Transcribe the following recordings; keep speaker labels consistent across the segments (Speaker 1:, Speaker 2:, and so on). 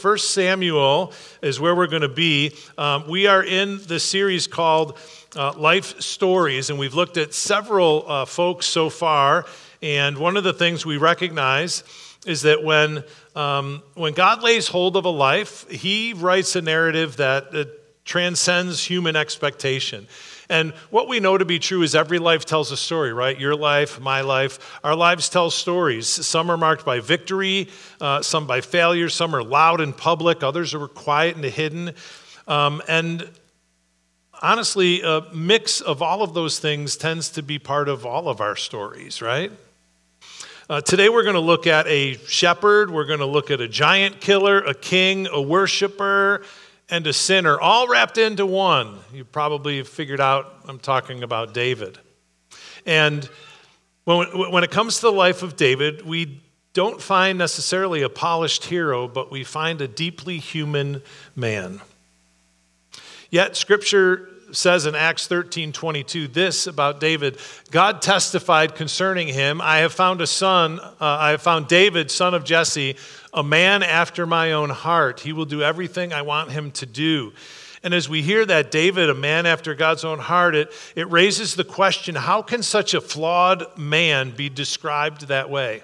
Speaker 1: First Samuel is where we're going to be. We are in the series called Life Stories, and we've looked at several folks so far. And one of the things we recognize is that when God lays hold of a life, he writes a narrative that transcends human expectation. And what we know to be true is every life tells a story, right? Your life, my life, our lives tell stories. Some are marked by victory, some by failure, some are loud and public, others are quiet and hidden. And honestly, a mix of all of those things tends to be part of all of our stories, right? Today we're going to look at a shepherd, we're going to look at a giant killer, a king, a worshiper, and a sinner, all wrapped into one. You probably figured out I'm talking about David. And when it comes to the life of David, we don't find necessarily a polished hero, but we find a deeply human man. Yet Scripture says in Acts 13:22 this about David: God testified concerning him, I have found David, son of Jesse, a man after my own heart. He will do everything I want him to do. And as we hear that David, a man after God's own heart, it raises the question, how can such a flawed man be described that way?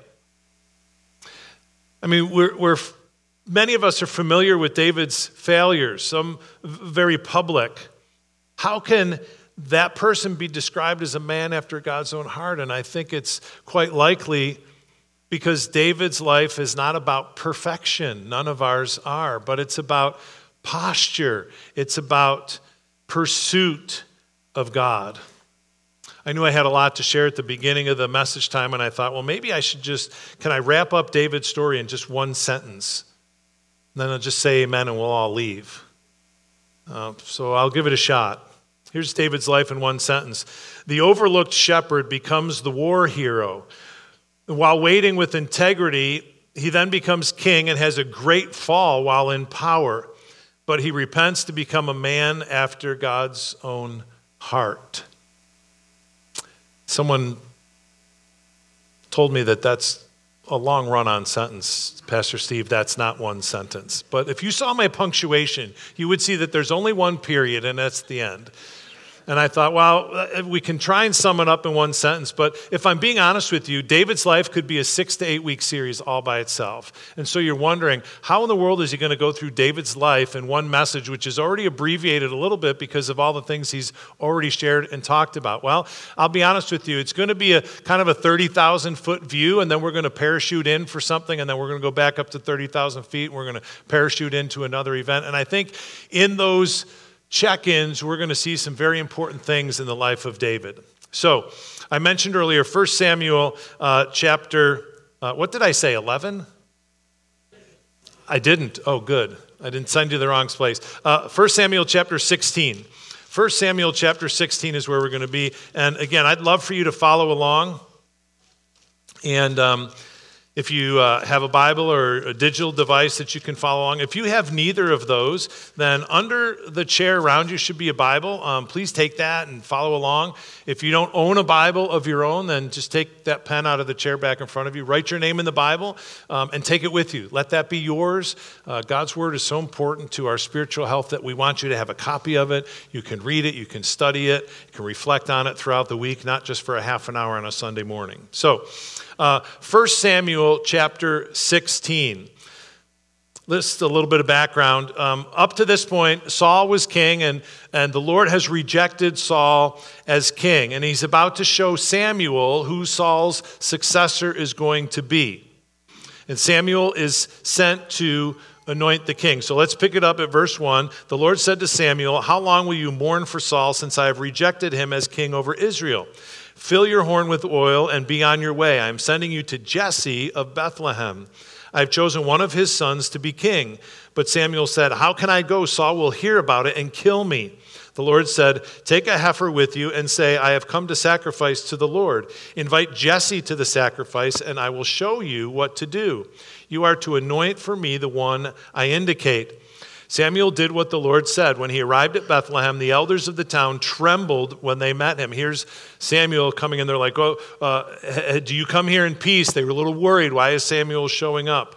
Speaker 1: I mean, many of us are familiar with David's failures, some very public. How can that person be described as a man after God's own heart? And I think it's quite likely because David's life is not about perfection. None of ours are, but it's about posture. It's about pursuit of God. I knew I had a lot to share at the beginning of the message time, and I thought, well, maybe I should can I wrap up David's story in just one sentence? And then I'll just say amen and we'll all leave. So I'll give it a shot. Here's David's life in one sentence. The overlooked shepherd becomes the war hero. While waiting with integrity, he then becomes king and has a great fall while in power. But he repents to become a man after God's own heart. Someone told me that that's a long run-on sentence. Pastor Steve, that's not one sentence. But if you saw my punctuation, you would see that there's only one period, and that's the end. And I thought, well, we can try and sum it up in one sentence, but if I'm being honest with you, David's life could be a 6 to 8 week series all by itself. And so you're wondering, how in the world is he going to go through David's life in one message, which is already abbreviated a little bit because of all the things he's already shared and talked about? Well, I'll be honest with you, it's going to be a kind of a 30,000 foot view, and then we're going to parachute in for something, and then we're going to go back up to 30,000 feet, and we're going to parachute into another event. And I think in those check-ins, we're going to see some very important things in the life of David. So, I mentioned earlier, 1 Samuel chapter, what did I say, 11? I didn't. Oh, good. I didn't send you the wrong place. 1 Samuel chapter 16. 1 Samuel chapter 16 is where we're going to be. And again, I'd love for you to follow along. And if you have a Bible or a digital device that you can follow along. If you have neither of those, then under the chair around you should be a Bible. Please take that and follow along. If you don't own a Bible of your own, then just take that pen out of the chair back in front of you. Write your name in the Bible and take it with you. Let that be yours. God's Word is so important to our spiritual health that we want you to have a copy of it. You can read it. You can study it. You can reflect on it throughout the week, not just for a half an hour on a Sunday morning. So, 1 Samuel chapter 16. Just a little bit of background. Up to this point, Saul was king, and the Lord has rejected Saul as king. And he's about to show Samuel who Saul's successor is going to be. And Samuel is sent to anoint the king. So let's pick it up at verse 1. The Lord said to Samuel, "How long will you mourn for Saul, since I have rejected him as king over Israel? Fill your horn with oil and be on your way. I am sending you to Jesse of Bethlehem. I have chosen one of his sons to be king." But Samuel said, "How can I go? Saul will hear about it and kill me." The Lord said, "Take a heifer with you and say, 'I have come to sacrifice to the Lord.' Invite Jesse to the sacrifice, and I will show you what to do. You are to anoint for me the one I indicate." Samuel did what the Lord said. When he arrived at Bethlehem, the elders of the town trembled when they met him. Here's Samuel coming in. They're like, do you come here in peace? They were a little worried. Why is Samuel showing up?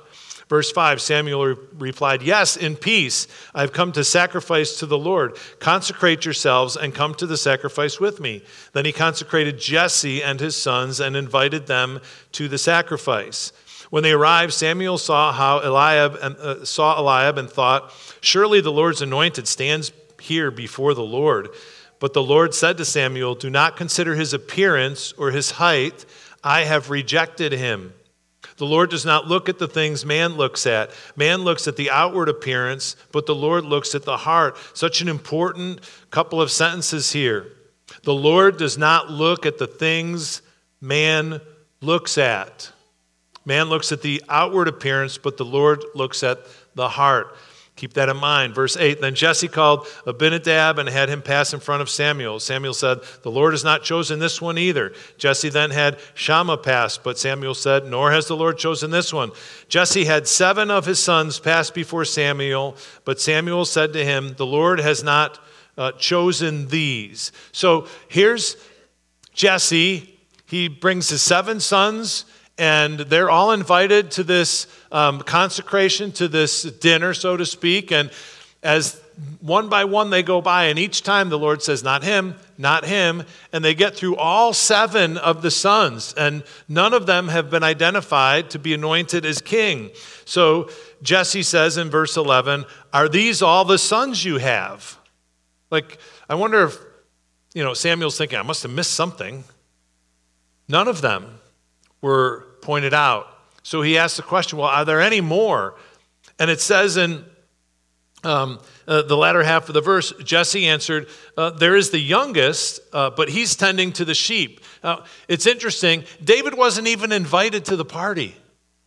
Speaker 1: Verse 5, Samuel replied, "Yes, in peace. I've come to sacrifice to the Lord. Consecrate yourselves and come to the sacrifice with me." Then he consecrated Jesse and his sons and invited them to the sacrifice. When they arrived, Samuel saw Eliab and thought, "Surely the Lord's anointed stands here before the Lord." But the Lord said to Samuel, "Do not consider his appearance or his height. I have rejected him. The Lord does not look at the things man looks at. Man looks at the outward appearance, but the Lord looks at the heart." Such an important couple of sentences here. The Lord does not look at the things man looks at. Man looks at the outward appearance, but the Lord looks at the heart. Keep that in mind. Verse 8, then Jesse called Abinadab and had him pass in front of Samuel. Samuel said, "The Lord has not chosen this one either." Jesse then had Shammah pass, but Samuel said, "Nor has the Lord chosen this one." Jesse had 7 of his sons pass before Samuel, but Samuel said to him, "The Lord has not chosen these." So here's Jesse. He brings his 7 sons, and they're all invited to this consecration, to this dinner, so to speak. And as one by one they go by, and each time the Lord says, "Not him, not him." And they get through all 7 of the sons, and none of them have been identified to be anointed as king. So Jesse says in verse 11, "Are these all the sons you have?" Like, I wonder if, Samuel's thinking, I must have missed something. None of them were pointed out. So he asked the question, well, are there any more? And it says in the latter half of the verse, Jesse answered, "There is the youngest, but he's tending to the sheep." Now, it's interesting. David wasn't even invited to the party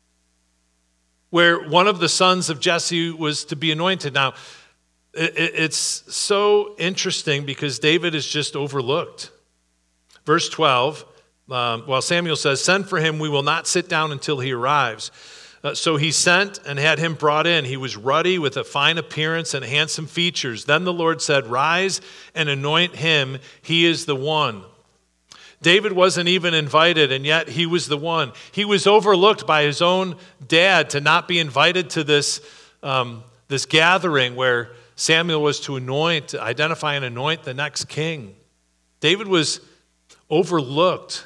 Speaker 1: where one of the sons of Jesse was to be anointed. Now, it's so interesting because David is just overlooked. Verse 12, Samuel says, "Send for him, we will not sit down until he arrives." So he sent and had him brought in. He was ruddy with a fine appearance and handsome features. Then the Lord said, "Rise and anoint him. He is the one." David wasn't even invited, and yet he was the one. He was overlooked by his own dad to not be invited to this gathering where Samuel was to identify and anoint the next king. David was overlooked.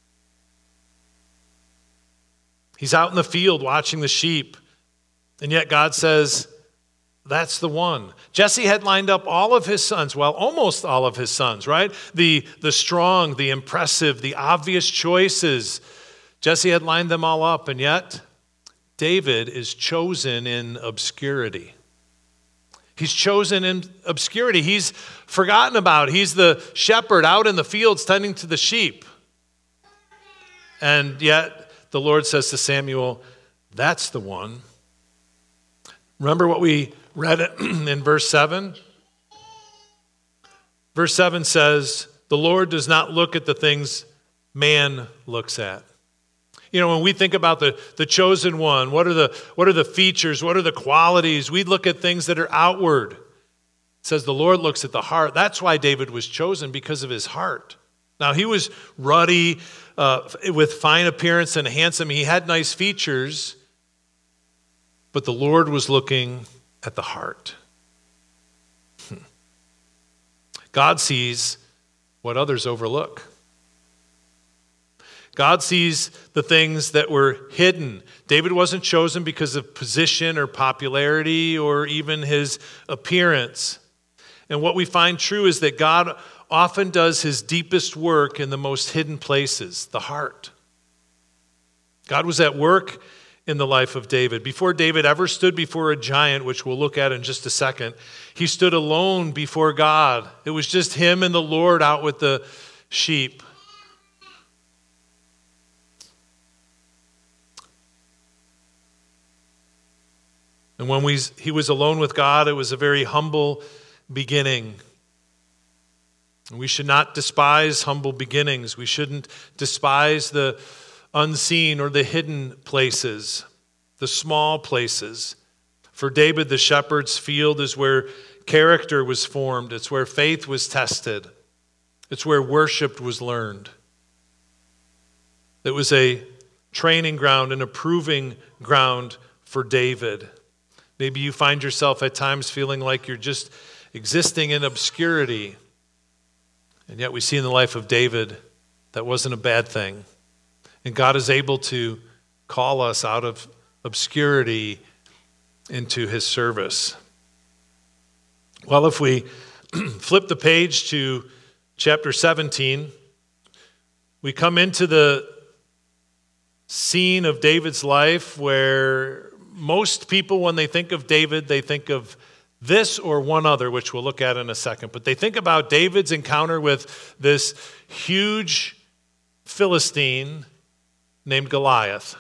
Speaker 1: He's out in the field watching the sheep, and yet God says, that's the one. Jesse had lined up all of his sons, well, almost all of his sons, right? The strong, the impressive, the obvious choices. Jesse had lined them all up, and yet David is chosen in obscurity. He's chosen in obscurity. He's forgotten about. He's the shepherd out in the fields tending to the sheep. And yet the Lord says to Samuel, that's the one. Remember what we read in verse 7? Verse 7 says, "The Lord does not look at the things man looks at." When we think about the chosen one, what are the features? What are the qualities? We look at things that are outward. It says the Lord looks at the heart. That's why David was chosen, because of his heart. Now, he was ruddy, with fine appearance and handsome. He had nice features, but the Lord was looking at the heart. God sees what others overlook. God sees the things that were hidden. David wasn't chosen because of position or popularity or even his appearance. And what we find true is that God often does his deepest work in the most hidden places, the heart. God was at work in the life of David. Before David ever stood before a giant, which we'll look at in just a second, he stood alone before God. It was just him and the Lord out with the sheep. And when he was alone with God, it was a very humble beginning. We should not despise humble beginnings. We shouldn't despise the unseen or the hidden places, the small places. For David, the shepherd's field is where character was formed. It's where faith was tested. It's where worship was learned. It was a training ground and a proving ground for David. Maybe you find yourself at times feeling like you're just existing in obscurity. And yet we see in the life of David that wasn't a bad thing. And God is able to call us out of obscurity into his service. Well, if we flip the page to chapter 17, we come into the scene of David's life where most people, when they think of David, they think of this or one other, which we'll look at in a second. But they think about David's encounter with this huge Philistine named Goliath.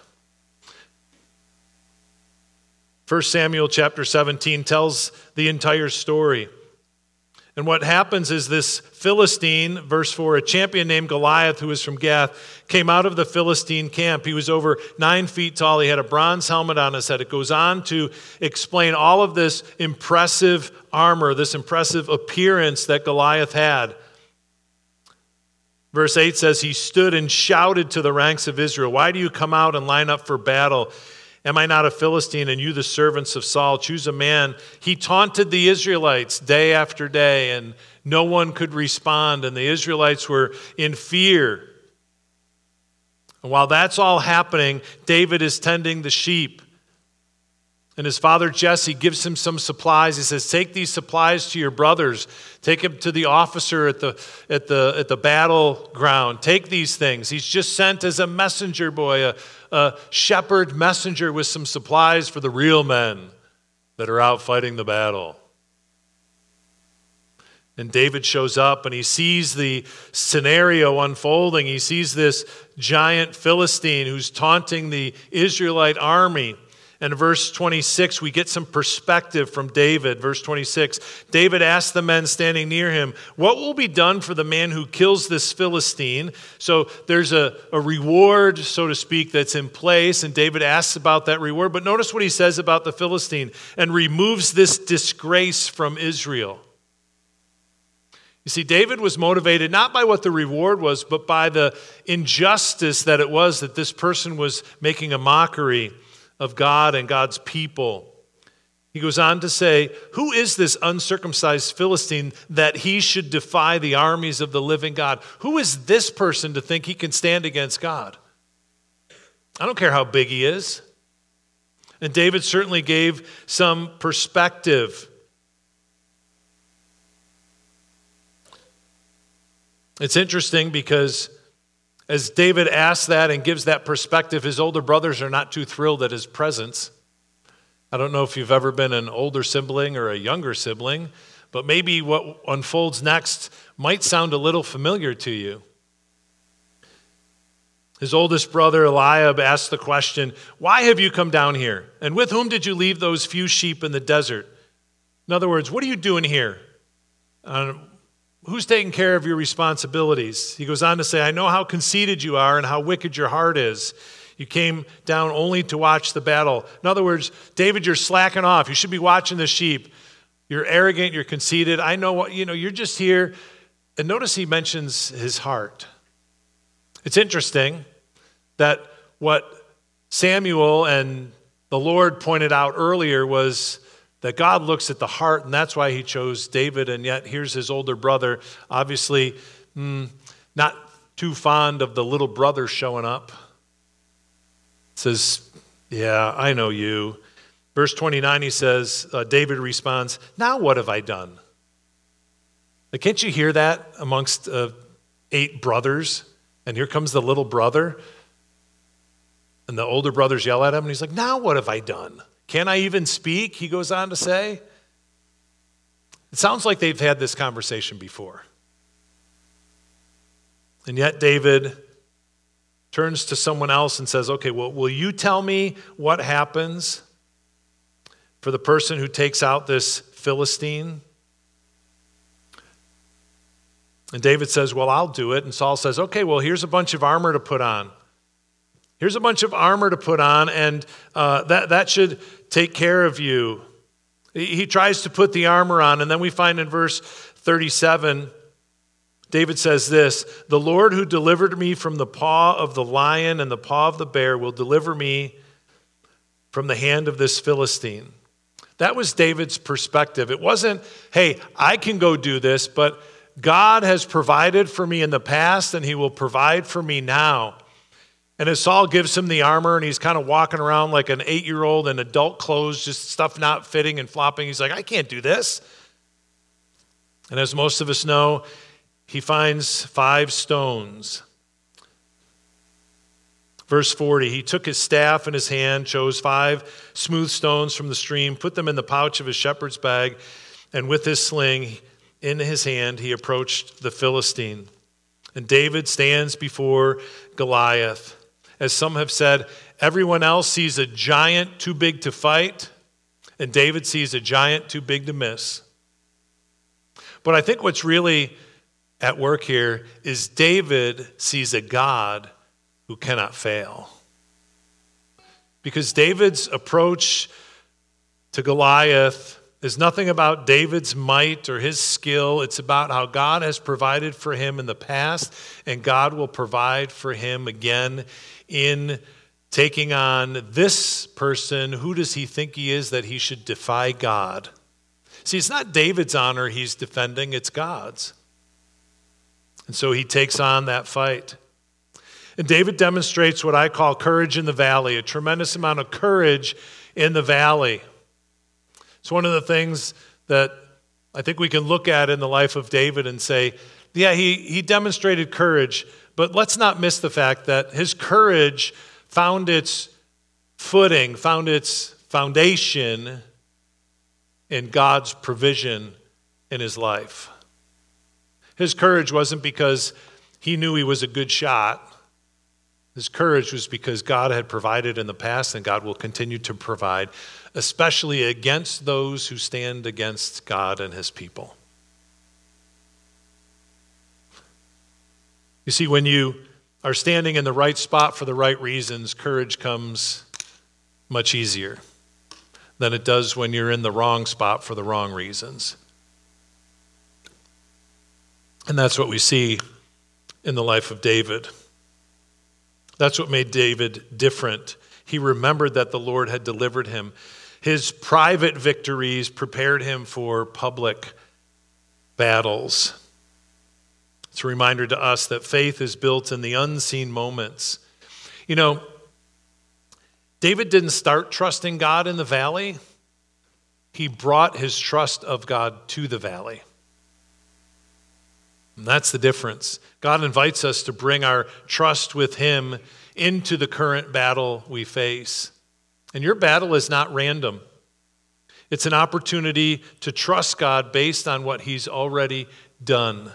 Speaker 1: 1 Samuel chapter 17 tells the entire story. And what happens is this Philistine, verse 4, a champion named Goliath, who was from Gath, came out of the Philistine camp. He was over 9 feet tall. He had a bronze helmet on his head. It goes on to explain all of this impressive armor, this impressive appearance that Goliath had. Verse 8 says, he stood and shouted to the ranks of Israel, "Why do you come out and line up for battle? Am I not a Philistine, and you the servants of Saul? Choose a man." He taunted the Israelites day after day, and no one could respond, and the Israelites were in fear. And while that's all happening, David is tending the sheep. And his father Jesse gives him some supplies. He says, "Take these supplies to your brothers. Take them to the officer at the battleground. Take these things." He's just sent as a messenger boy, a shepherd messenger with some supplies for the real men that are out fighting the battle. And David shows up and he sees the scenario unfolding. He sees this giant Philistine who's taunting the Israelite army. And in verse 26, we get some perspective from David. Verse 26, David asked the men standing near him, "What will be done for the man who kills this Philistine?" So there's a reward, so to speak, that's in place. And David asks about that reward. But notice what he says about the Philistine: "And removes this disgrace from Israel." You see, David was motivated not by what the reward was, but by the injustice that it was that this person was making a mockery of God and God's people. He goes on to say, "Who is this uncircumcised Philistine that he should defy the armies of the living God?" Who is this person to think he can stand against God? I don't care how big he is. And David certainly gave some perspective. It's interesting because as David asks that and gives that perspective, his older brothers are not too thrilled at his presence. I don't know if you've ever been an older sibling or a younger sibling, but maybe what unfolds next might sound a little familiar to you. His oldest brother Eliab asked the question, "Why have you come down here? And with whom did you leave those few sheep in the desert?" In other words, what are you doing here? Who's taking care of your responsibilities? He goes on to say, "I know how conceited you are and how wicked your heart is. You came down only to watch the battle." In other words, David, you're slacking off. You should be watching the sheep. You're arrogant, you're conceited. I know what, you're just here. And notice he mentions his heart. It's interesting that what Samuel and the Lord pointed out earlier was that God looks at the heart, and that's why he chose David. And yet here's his older brother, obviously not too fond of the little brother showing up. Says, "Yeah, I know you." Verse 29, he says, David responds, "Now what have I done?" Like, can't you hear that amongst 8 brothers? And here comes the little brother. And the older brothers yell at him, and he's like, "Now what have I done? Can I even speak?" He goes on to say. It sounds like they've had this conversation before. And yet David turns to someone else and says, "Okay, well, will you tell me what happens for the person who takes out this Philistine?" And David says, "Well, I'll do it." And Saul says, "Okay, well, here's a bunch of armor to put on. Here's a bunch of armor to put on, and that should take care of you." He tries to put the armor on, and then we find in verse 37, David says this, "The Lord who delivered me from the paw of the lion and the paw of the bear will deliver me from the hand of this Philistine. That was David's perspective. It wasn't, hey, I can go do this, but God has provided for me in the past and he will provide for me now. And as Saul gives him the armor and he's kind of walking around like an 8-year-old in adult clothes, just stuff not fitting and flopping, he's like, I can't do this. And as most of us know, he finds 5 stones. Verse 40, he took his staff in his hand, chose 5 smooth stones from the stream, put them in the pouch of his shepherd's bag, and with his sling in his hand, he approached the Philistine. And David stands before Goliath. As some have said, everyone else sees a giant too big to fight, and David sees a giant too big to miss. But I think what's really at work here is David sees a God who cannot fail. Because David's approach to Goliath is nothing about David's might or his skill. It's about how God has provided for him in the past, and God will provide for him again in taking on this person. Who does he think he is that he should defy God? See, it's not David's honor he's defending, it's God's. And so he takes on that fight. And David demonstrates what I call courage in the valley, a tremendous amount of courage in the valley. It's one of the things that I think we can look at in the life of David and say, yeah, he demonstrated courage, but let's not miss the fact that his courage found its footing, found its foundation in God's provision in his life. His courage wasn't because he knew he was a good shot. His courage was because God had provided in the past and God will continue to provide, especially against those who stand against God and his people. You see, when you are standing in the right spot for the right reasons, courage comes much easier than it does when you're in the wrong spot for the wrong reasons. And that's what we see in the life of David. That's what made David different. He remembered that the Lord had delivered him. His private victories prepared him for public battles. It's a reminder to us that faith is built in the unseen moments. You know, David didn't start trusting God in the valley. He brought his trust of God to the valley. And that's the difference. God invites us to bring our trust with him into the current battle we face. And your battle is not random. It's an opportunity to trust God based on what he's already done.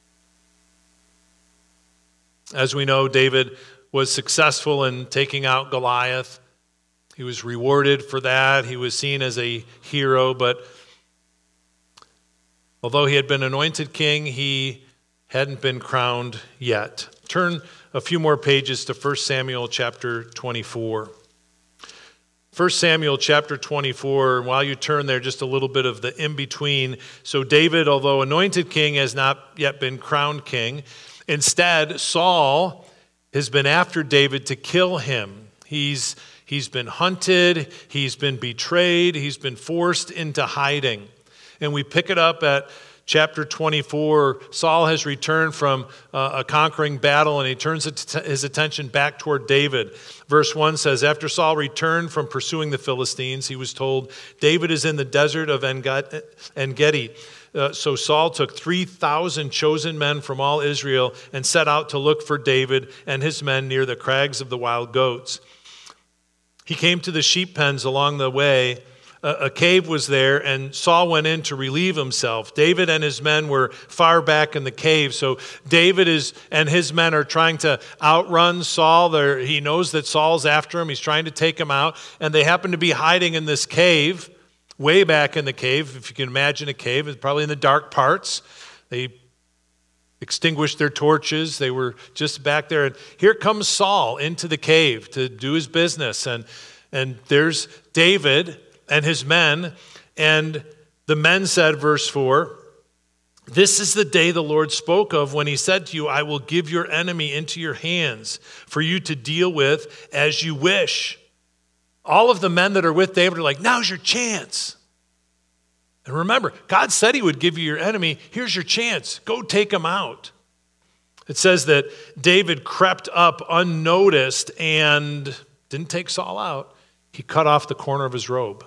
Speaker 1: As we know, David was successful in taking out Goliath. He was rewarded for that. He was seen as a hero, but although he had been anointed king, he hadn't been crowned yet. Turn a few more pages to 1 Samuel chapter 24. 1 Samuel chapter 24, while you turn there, just a little bit of the in-between. So David, although anointed king, has not yet been crowned king. Instead, Saul has been after David to kill him. He's been hunted, he's been betrayed, he's been forced into hiding. And we pick it up at chapter 24. Saul has returned from a conquering battle, and he turns his attention back toward David. Verse 1 says, after Saul returned from pursuing the Philistines, he was told, David is in the desert of En-Gedi. So Saul took 3,000 chosen men from all Israel and set out to look for David and his men near the crags of the wild goats. He came to the sheep pens along the way. A cave was there, and Saul went in to relieve himself. David and his men were far back in the cave, so David and his men are trying to outrun Saul. He knows that Saul's after him. He's trying to take him out, and they happen to be hiding in this cave, way back in the cave. If you can imagine a cave, it's probably in the dark parts. They extinguished their torches. They were just back there, and here comes Saul into the cave to do his business, and there's David and his men, and the men said, verse 4, this is the day the Lord spoke of when he said to you, I will give your enemy into your hands for you to deal with as you wish. All of the men that are with David are like, now's your chance. And remember, God said he would give you your enemy. Here's your chance. Go take him out. It says that David crept up unnoticed and didn't take Saul out. He cut off the corner of his robe.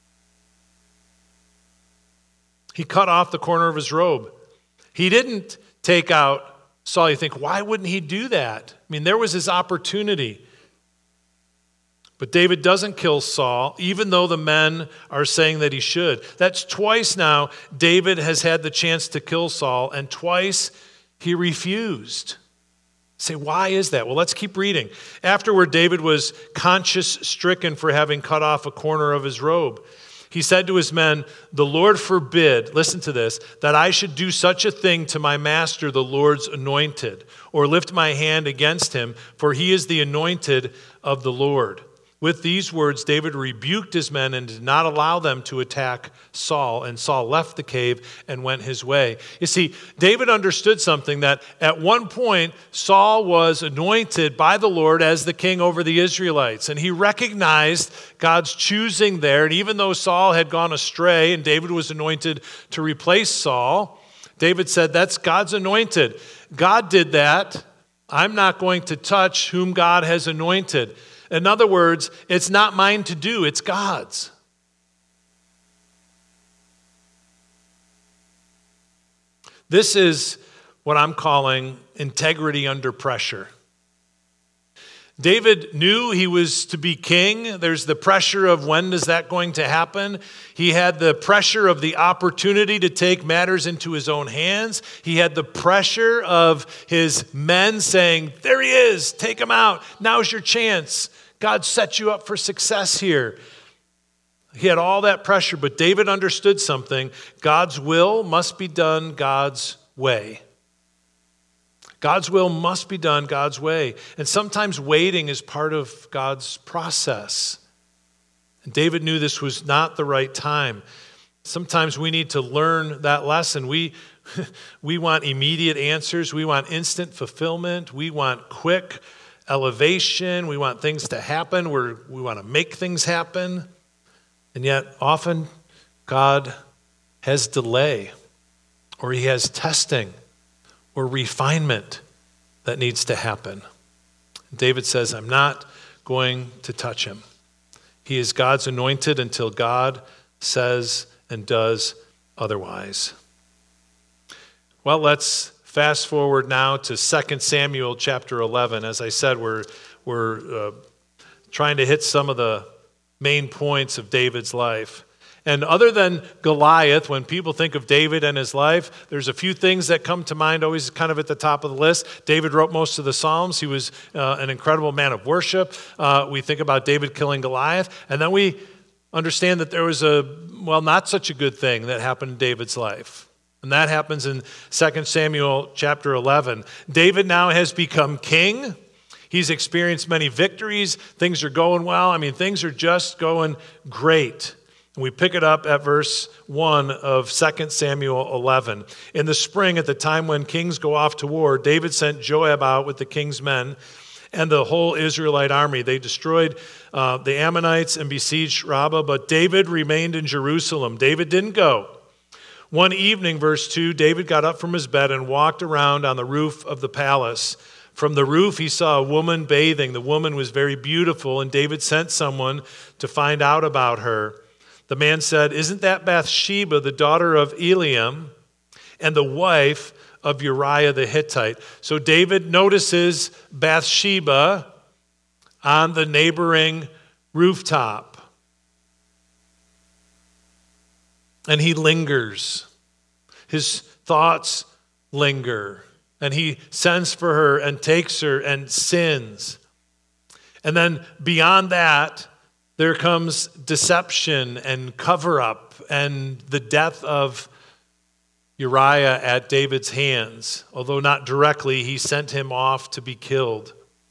Speaker 1: He cut off the corner of his robe. He didn't take out Saul. You think, why wouldn't he do that? I mean, there was his opportunity. But David doesn't kill Saul, even though the men are saying that he should. That's twice now David has had the chance to kill Saul, and twice he refused. Say, why is that? Well, let's keep reading. Afterward, David was conscience-stricken for having cut off a corner of his robe. He said to his men, the Lord forbid, listen to this, that I should do such a thing to my master, the Lord's anointed, or lift my hand against him, for he is the anointed of the Lord. With these words, David rebuked his men and did not allow them to attack Saul. And Saul left the cave and went his way. You see, David understood something, that at one point, Saul was anointed by the Lord as the king over the Israelites. And he recognized God's choosing there. And even though Saul had gone astray and David was anointed to replace Saul, David said, that's God's anointed. God did that. I'm not going to touch whom God has anointed. In other words, it's not mine to do, it's God's. This is what I'm calling integrity under pressure. David knew he was to be king. There's the pressure of when is that going to happen. He had the pressure of the opportunity to take matters into his own hands. He had the pressure of his men saying, there he is, take him out. Now's your chance. God set you up for success here. He had all that pressure, but David understood something. God's will must be done God's way. God's will must be done God's way. And sometimes waiting is part of God's process. And David knew this was not the right time. Sometimes we need to learn that lesson. We want immediate answers. We want instant fulfillment. We want quick elevation. We want things to happen. We want to make things happen. And yet often God has delay, or he has testing or refinement that needs to happen. David says, I'm not going to touch him. He is God's anointed until God says and does otherwise. Well, let's fast forward now to 2 Samuel chapter 11. As I said, we're trying to hit some of the main points of David's life. And other than Goliath, when people think of David and his life, there's a few things that come to mind, always kind of at the top of the list. David wrote most of the Psalms. He was an incredible man of worship. We think about David killing Goliath. And then we understand that there was not such a good thing that happened in David's life. And that happens in 2 Samuel chapter 11. David now has become king. He's experienced many victories. Things are going well. I mean, things are just going great. And we pick it up at verse 1 of 2 Samuel 11. In the spring, at the time when kings go off to war, David sent Joab out with the king's men and the whole Israelite army. They destroyed the Ammonites and besieged Rabbah, but David remained in Jerusalem. David didn't go. One evening, verse 2, David got up from his bed and walked around on the roof of the palace. From the roof, he saw a woman bathing. The woman was very beautiful, and David sent someone to find out about her. The man said, isn't that Bathsheba, the daughter of Eliam, and the wife of Uriah the Hittite? So David notices Bathsheba on the neighboring rooftop. And he lingers. His thoughts linger. And he sends for her and takes her and sins. And then beyond that, there comes deception and cover-up and the death of Uriah at David's hands. Although not directly, he sent him off to be killed.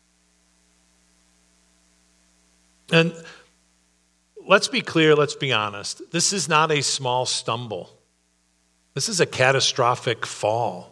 Speaker 1: And let's be clear, let's be honest. This is not a small stumble. This is a catastrophic fall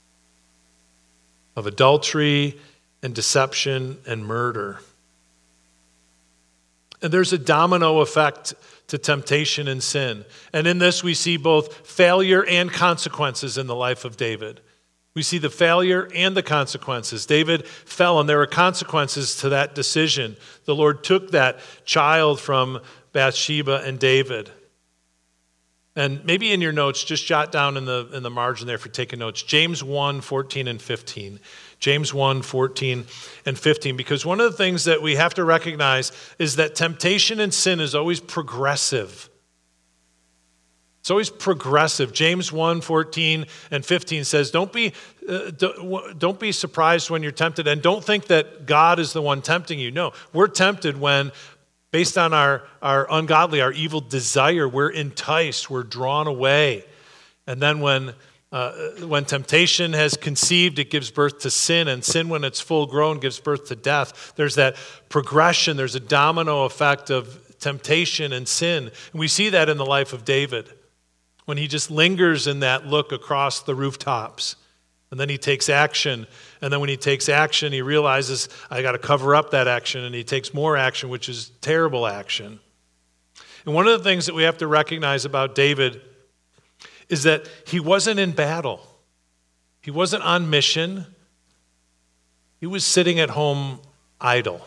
Speaker 1: of adultery and deception and murder. And there's a domino effect to temptation and sin. And in this, we see both failure and consequences in the life of David. We see the failure and the consequences. David fell, and there were consequences to that decision. The Lord took that child from Bathsheba and David. And maybe in your notes, just jot down in the margin there for taking notes, James 1, 14 and 15. James 1, 14 and 15. Because one of the things that we have to recognize is that temptation and sin is always progressive. It's always progressive. James 1, 14 and 15 says, don't be surprised when you're tempted, and don't think that God is the one tempting you. No, we're tempted when, based on our ungodly, our evil desire, we're enticed, we're drawn away. And then when temptation has conceived, it gives birth to sin, and sin, when it's full grown, gives birth to death. There's that progression, there's a domino effect of temptation and sin. And we see that in the life of David, when he just lingers in that look across the rooftops. And then he takes action. And then when he takes action, he realizes, I got to cover up that action. And he takes more action, which is terrible action. And one of the things that we have to recognize about David is that he wasn't in battle. He wasn't on mission. He was sitting at home idle.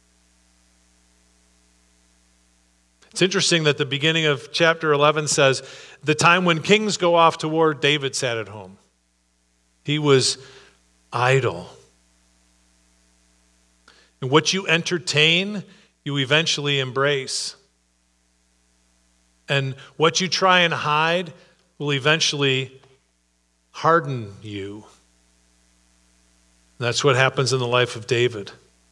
Speaker 1: It's interesting that the beginning of chapter 11 says, the time when kings go off to war, David sat at home. He was idle. And what you entertain, you eventually embrace. And what you try and hide will eventually harden you. And that's what happens in the life of David.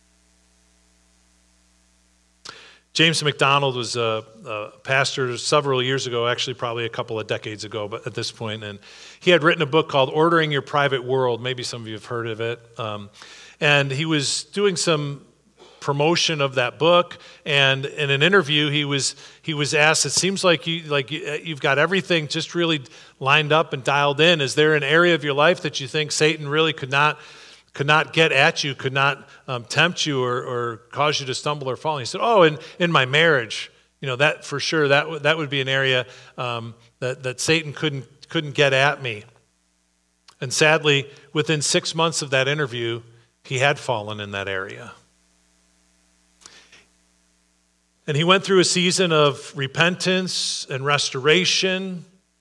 Speaker 1: James MacDonald was a pastor several years ago, actually probably a couple of decades ago, but at this point, and he had written a book called Ordering Your Private World. Maybe some of you have heard of it. And he was doing some promotion of that book, and in an interview, he was asked, it seems like you've got everything just really lined up and dialed in. Is there an area of your life that you think Satan really could not get at you, could not tempt you or cause you to stumble or fall? And he said, in my marriage, that for sure, that would be an area that Satan couldn't get at me. And sadly, within 6 months of that interview, he had fallen in that area. And he went through a season of repentance and restoration.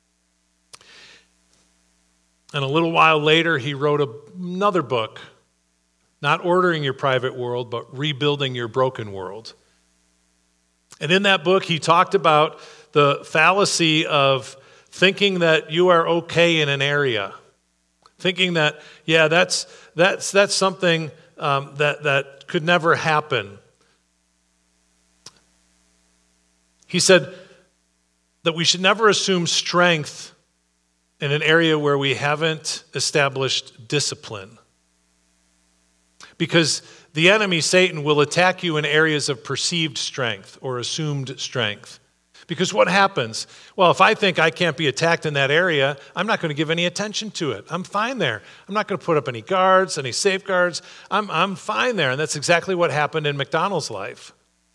Speaker 1: And a little while later, he wrote another book, not Ordering Your Private World, but Rebuilding Your Broken World. And in that book, he talked about the fallacy of thinking that you are okay in an area, thinking that, that's something that could never happen. He said that we should never assume strength in an area where we haven't established discipline. Because the enemy, Satan, will attack you in areas of perceived strength or assumed strength. Because what happens? Well, if I think I can't be attacked in that area, I'm not going to give any attention to it. I'm fine there. I'm not going to put up any guards, any safeguards. I'm fine there. And that's exactly what happened in MacDonald's life.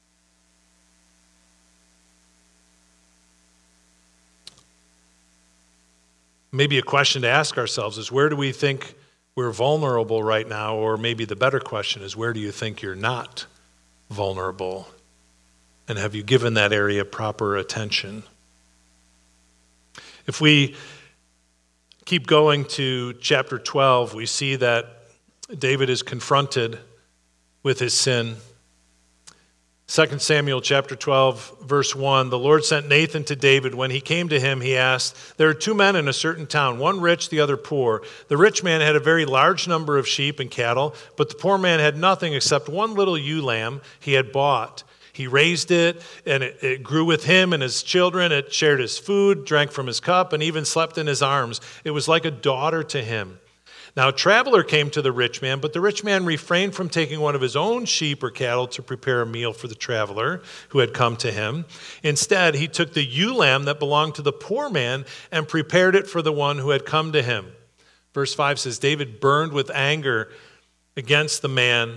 Speaker 1: Maybe a question to ask ourselves is, where do we think we're vulnerable right now? Or maybe the better question is, where do you think you're not vulnerable? And have you given that area proper attention? If we keep going to chapter 12, we see that David is confronted with his sin. 2 Samuel chapter 12, verse 1, the Lord sent Nathan to David. When he came to him, he asked, there are two men in a certain town, one rich, the other poor. The rich man had a very large number of sheep and cattle, but the poor man had nothing except one little ewe lamb he had bought. He raised it, and it grew with him and his children. It shared his food, drank from his cup, and even slept in his arms. It was like a daughter to him. Now a traveler came to the rich man, but the rich man refrained from taking one of his own sheep or cattle to prepare a meal for the traveler who had come to him. Instead, he took the ewe lamb that belonged to the poor man and prepared it for the one who had come to him. Verse 5 says, David burned with anger against the man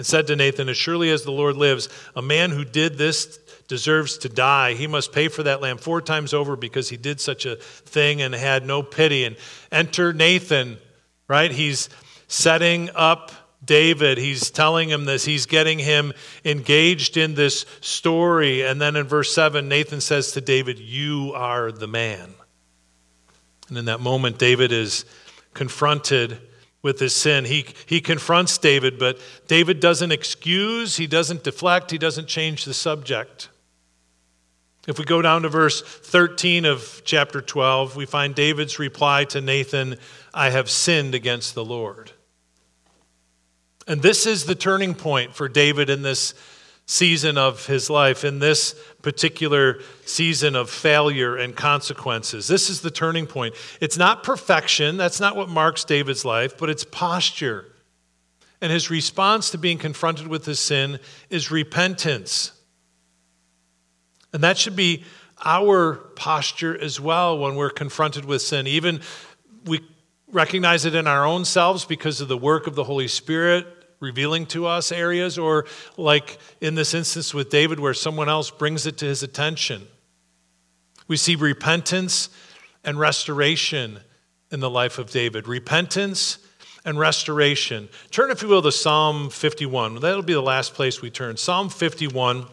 Speaker 1: and said to Nathan, as surely as the Lord lives, a man who did this deserves to die. He must pay for that lamb 4 times over because he did such a thing and had no pity. And enter Nathan, right? He's setting up David. He's telling him this. He's getting him engaged in this story. And then in verse 7, Nathan says to David, you are the man. And in that moment, David is confronted with his sin. He confronts David, but David doesn't excuse, he doesn't deflect, he doesn't change the subject. If we go down to verse 13 of chapter 12, we find David's reply to Nathan, I have sinned against the Lord. And this is the turning point for David in this season of his life, in this particular season of failure and consequences. This is the turning point. It's not perfection. That's not what marks David's life, but it's posture. And his response to being confronted with his sin is repentance. And that should be our posture as well when we're confronted with sin. Even we recognize it in our own selves because of the work of the Holy Spirit revealing to us areas, or like in this instance with David where someone else brings it to his attention. We see repentance and restoration in the life of David. Repentance and restoration. Turn, if you will, to Psalm 51. That'll be the last place we turn. Psalm 51.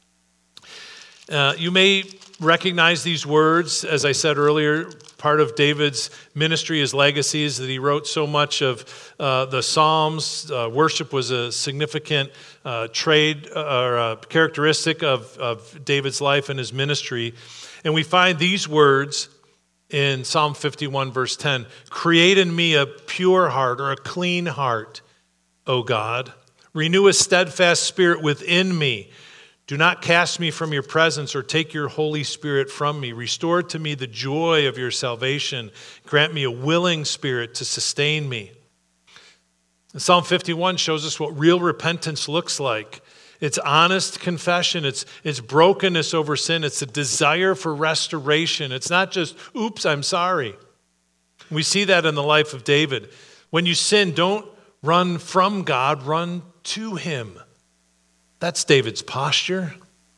Speaker 1: You may recognize these words. As I said earlier, part of David's ministry, his legacy, is that he wrote so much of the Psalms. Worship was a significant trait or characteristic of David's life and his ministry. And we find these words in Psalm 51, verse 10. Create in me a pure heart or a clean heart, O God. Renew a steadfast spirit within me. Do not cast me from your presence or take your Holy Spirit from me. Restore to me the joy of your salvation. Grant me a willing spirit to sustain me. And Psalm 51 shows us what real repentance looks like. It's honest confession. It's brokenness over sin. It's a desire for restoration. It's not just, oops, I'm sorry. We see that in the life of David. When you sin, don't run from God, run to him. That's David's posture.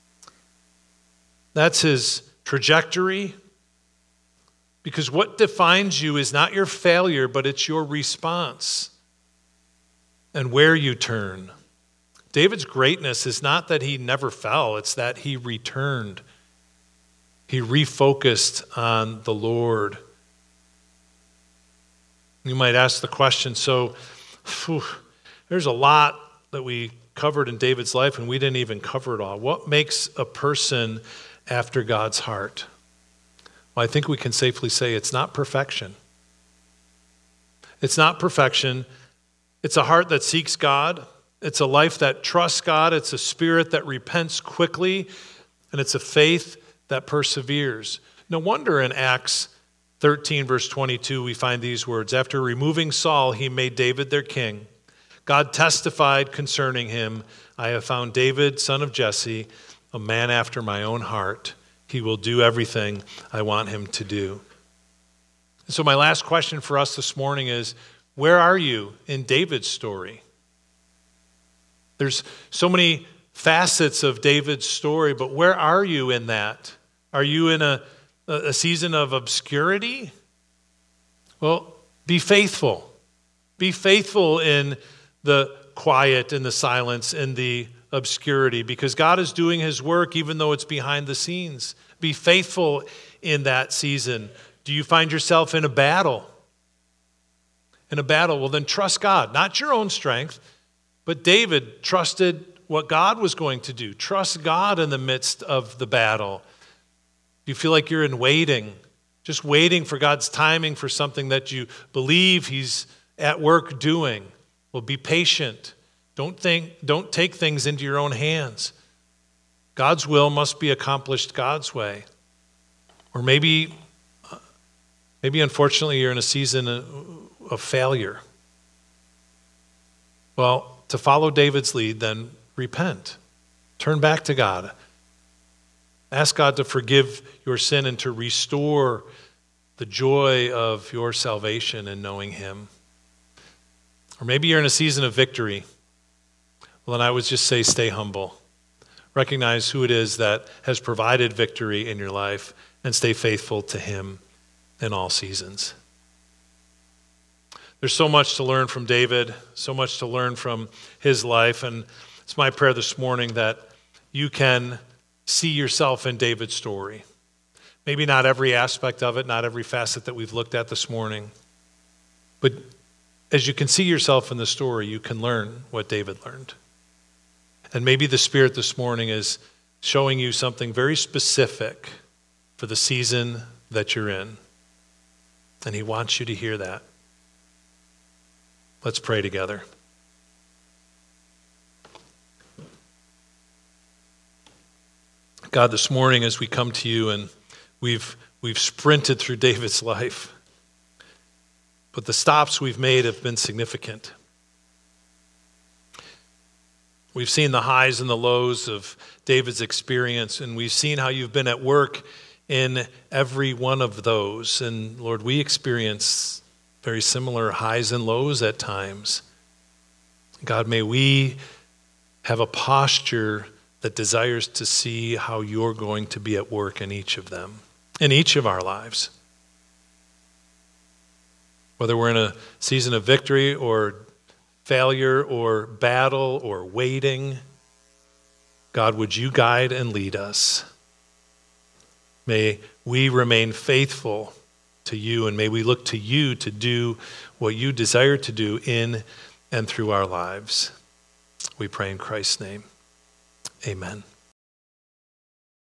Speaker 1: That's his trajectory. Because what defines you is not your failure, but it's your response and where you turn. David's greatness is not that he never fell, it's that he returned. He refocused on the Lord. You might ask the question, so there's a lot that we covered in David's life, and we didn't even cover it all. What makes a person after God's heart? Well, I think we can safely say it's not perfection. It's not perfection. It's a heart that seeks God. It's a life that trusts God. It's a spirit that repents quickly, and it's a faith that perseveres. No wonder in Acts 13, verse 22, we find these words. After removing Saul, he made David their king. God testified concerning him, I have found David, son of Jesse, a man after my own heart. He will do everything I want him to do. So my last question for us this morning is, where are you in David's story? There's so many facets of David's story, but where are you in that? Are you in a season of obscurity? Well, be faithful. Be faithful in the quiet and the silence and the obscurity, because God is doing his work even though it's behind the scenes. Be faithful in that season. Do you find yourself in a battle? In a battle, well then trust God, not your own strength, but David trusted what God was going to do. Trust God in the midst of the battle. Do you feel like you're in waiting, just waiting for God's timing for something that you believe he's at work doing? Well, be patient. Don't take things into your own hands. God's will must be accomplished God's way. Or maybe unfortunately you're in a season of failure. Well, to follow David's lead, then repent. Turn back to God. Ask God to forgive your sin and to restore the joy of your salvation in knowing him. Or maybe you're in a season of victory. Well, then I would just say stay humble. Recognize who it is that has provided victory in your life and stay faithful to him in all seasons. There's so much to learn from David, so much to learn from his life, and it's my prayer this morning that you can see yourself in David's story. Maybe not every aspect of it, not every facet that we've looked at this morning, but as you can see yourself in the story, you can learn what David learned. And maybe the Spirit this morning is showing you something very specific for the season that you're in. And he wants you to hear that. Let's pray together. God, this morning as we come to you and we've sprinted through David's life, but the stops we've made have been significant. We've seen the highs and the lows of David's experience, and we've seen how you've been at work in every one of those. And Lord, we experience very similar highs and lows at times. God, may we have a posture that desires to see how you're going to be at work in each of them, in each of our lives. Whether we're in a season of victory or failure or battle or waiting, God, would you guide and lead us? May we remain faithful to you, and may we look to you to do what you desire to do in and through our lives. We pray in Christ's name. Amen.